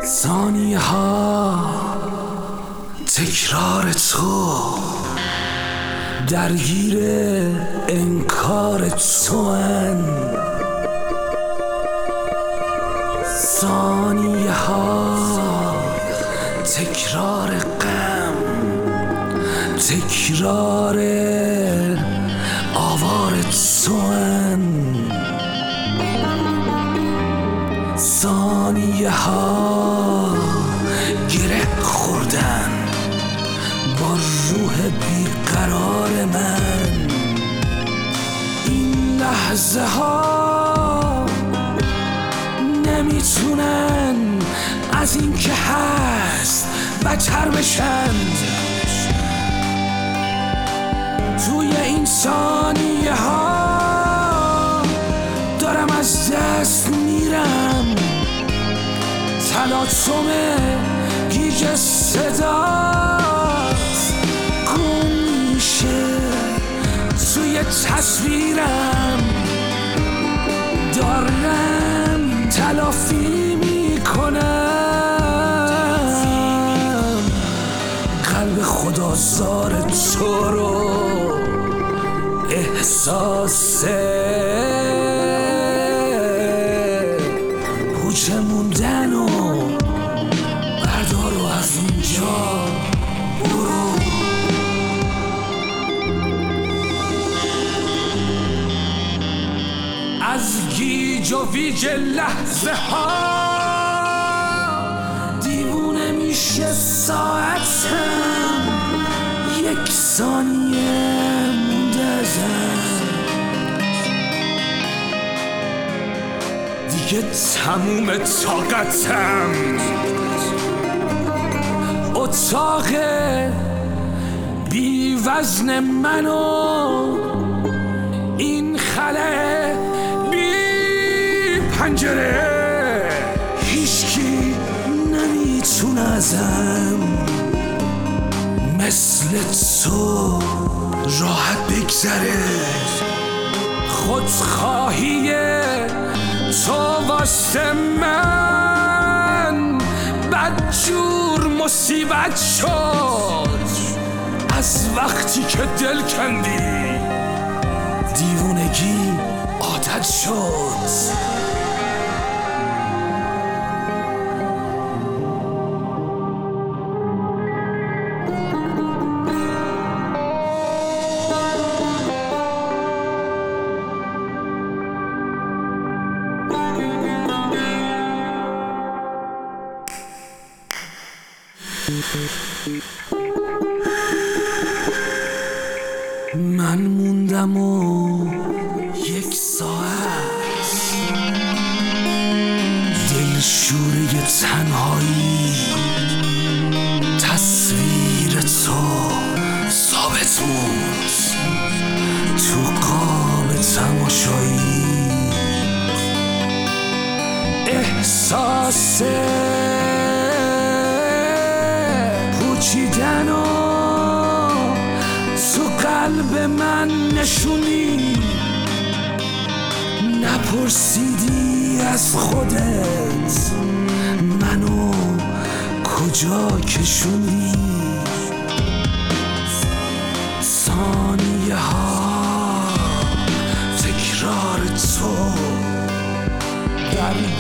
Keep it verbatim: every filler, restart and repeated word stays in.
ثانیه ها تکرار تو، درگیر انکار تو ان. ثانیه ها تکرار غم، تکرار آوار تو ان. ثانیه ها گره خوردن با روح بیقرار من. این لحظه ها نمیتونن از این که هست بدتر بشن. توی این ثانیه ها دارم از دست میرم. تلاطم گیج صدات گم میشه توی تصویرم. دارم تلافی میکنم قلب خدازار تو رو. احساس پوچه موندن و بردار و از اینجا برو. از گیج و ویج لحظه ها دیوونه میشه ساعتم. یک ثانیه مونده ازم دیگه تموم طاقتم. اتاق بی وزن منو این خله بی پنجره هیچکی نمیتونه ازم مثل تو راحت بگذره. خودخواهی تو واسه من بدجور مصیبت شد. از وقتی که دل کندی دیوونگی عادت شد. من موندم و یک ساعت دلشوره تنهایی. تصویر تو ثابت موند تو قاب تماشایی. احساس پوچیدن و تو قلب من نشونی. نپرسیدی از خودت منو کجا کشونی. ثانیه ها تکرار تو در